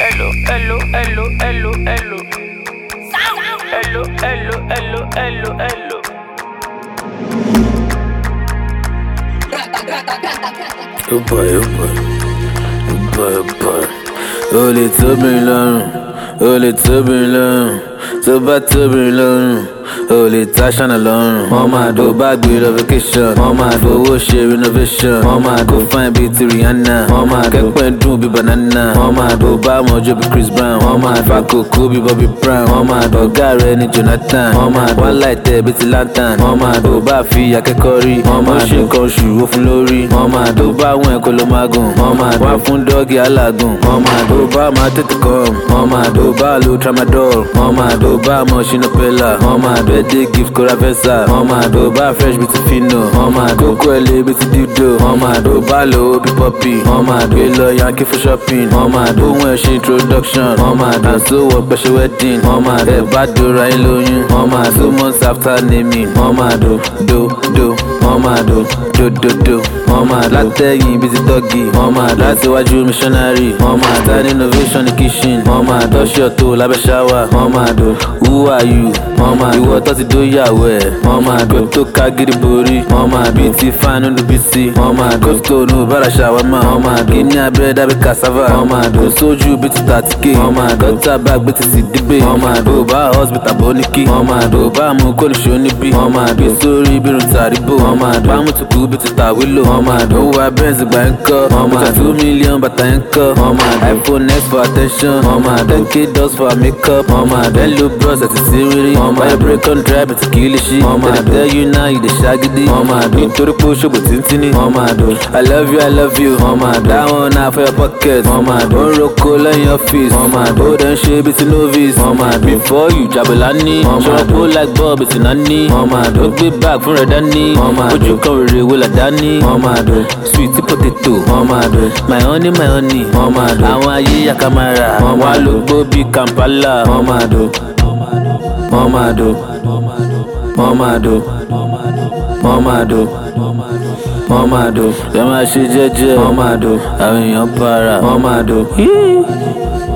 hello, hello, hello, hello, hello. Hello, hello, hello, hello, hello. Oh boy, oh boy, oh boy, oh boy. Oh, les oh, les so bad oh, les tâches alone. Mama, do bag with a vacation. Mama, do wash renovation. Mama, go find beauty Rihanna. Mama, get when do be banana. Mama, do buy more job be Chris Brown. Mama, Faco Kobe Bobby Brown. Mama, do Gary Jonathan. Mama, one light there bitty lantern. Mama, do buy fee akekori. Mama, she come shoe off lorry. Mama, do buy one kolomagun. Mama, one fun doggy alagun. Mama, do buy my tete come. Mama, do buy low tramadol. Mama, do buy more shinopella. Mama, birthday gift Coravesa. Mama, do buy fresh bitty fino. Mama, do quelle bitty dildo. Mama, do buy low be poppy. Mama, do lo Yankee for shopping. Mama, do when she introduction. Mama, do so what special wedding. Mama, the bad do right low. Mama, 2 months after naming. Mama, do. Mama, do. Mama, latte busy doggy. Mama, that's what you missionary. Mama, that innovation in kitchen. Mama, touch your toe, lab a shower. Mama, do. Who are you? Mama, you what does it do ya wear? Mama, go to Kagiri Buri. Mama, beauty fan on the BC. Mama, go to no bara shower. Mama, Guinea bread, I be cassava. Mama, do soju bit 30k. Mama, got a bag bit CDB. Mama, do buy house bit a boniki. Mama, do buy mukoli shonibi. Mama, be sorry be rutaribo. Mama, do bamu to go bit tawilo. Mama, do I benz banker. Mama, 2 million but anchor. Mama, iPhone X for attention. Mama, 10k dollars for makeup. Mama, then look bros at the series. Mama, you break on drive it's kill shit. Mama, I tell you now you the shaggy. Mama, do to the push up with Tintini. Mama, do I love you. Mama, that one now for your pocket. Mama, don't rock cola in your face. Mama, do then shape it's novice. Mama, before you Jabulani. Mama, do like Bob it's Nani. Mama, do be back from Redani. Mama, would you come with Will Adani? Mama, do sweet potato. Mama, do my honey. Mama, do I want you Yakamara. Mama, look Bobby Kampala. Mama, do. Mama, do. Mama, do. Mama, do. Mama, do. Mama, she jeje. Mama, do. I mean, your para. Mama, do.